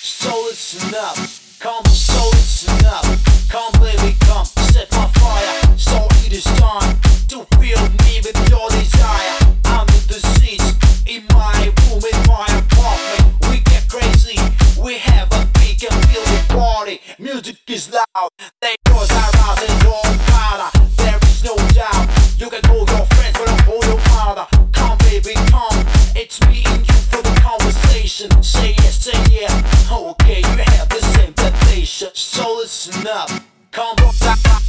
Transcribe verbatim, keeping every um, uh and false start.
So listen up, come, so listen up. Come baby, come, set my fire. So it is time to feel me with your desire. Under the seats, in my room, in my apartment. We get crazy, we have a big and feel the party. Music is loud, they cause I rouse and don't powder. There is no doubt, you can call your friends but don't call your mother. Come baby, come, it's me and you for the conversation. Say yes, say yeah, okay, you have the same temptation. So listen up, come on.